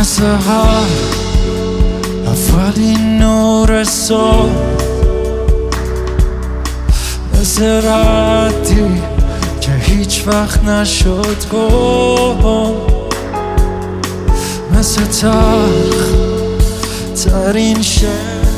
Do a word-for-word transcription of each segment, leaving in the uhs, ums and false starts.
مثل هر اولین نور صبح، مثل ردی که هیچ وقت نشد گم، مثل تلخ ترین شعر،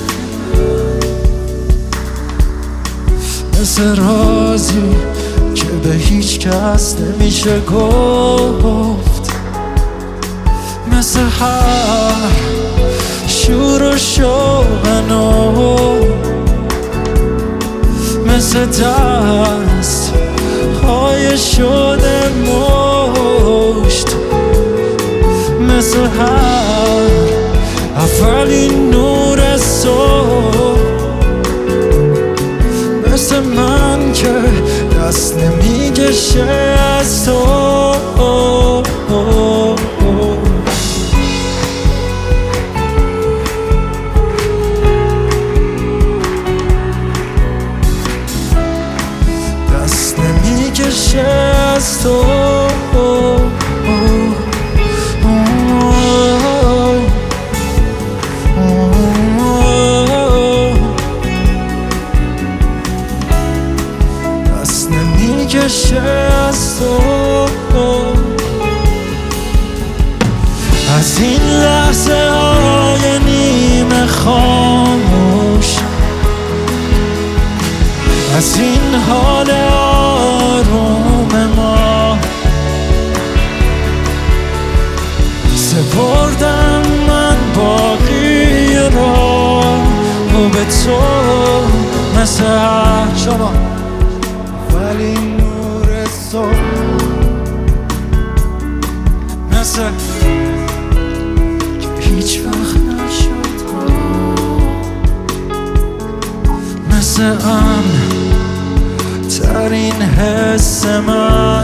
مثل رازی که به هیچ کس نمیشه گفت، مثل هر شور و شوق نو، مثل دست های شده مشت، مثل هر اولین نور صبح، مثل من که دست نمیکشه از تو. دست نمیکشه از تو. دست نمیکشه از تو. از این لحظه های نیمه خاموش، از این حال آروم ما، سپردم من باقی را و به تو، مثل هر شما ولی نور صبح، مثل که هیچ وقت نشد، مثل امن ترین حس من،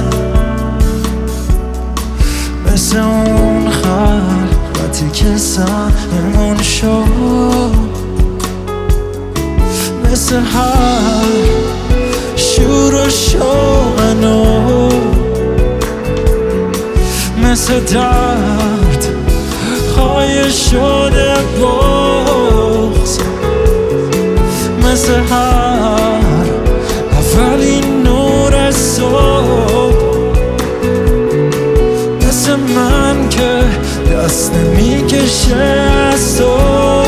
مثل اون خلوتی که سرمون شد، مثل هر شور و شوق نو، مثل درد های شده بغض، مثل هر اولین نور صبح، مثل من که دست نمیکشه از تو.